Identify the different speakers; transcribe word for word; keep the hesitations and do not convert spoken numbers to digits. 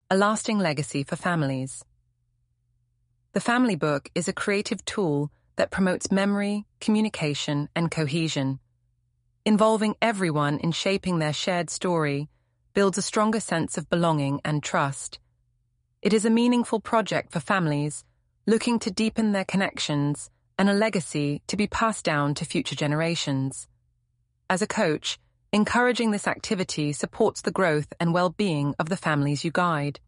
Speaker 1: A lasting legacy for families. The Family Book is a creative tool that promotes memory, communication, and cohesion. Involving everyone in shaping their shared story builds a stronger sense of belonging and trust. It is a meaningful project for families looking to deepen their connections and a legacy to be passed down to future generations. As a coach, encouraging this activity supports the growth and well-being of the families you guide.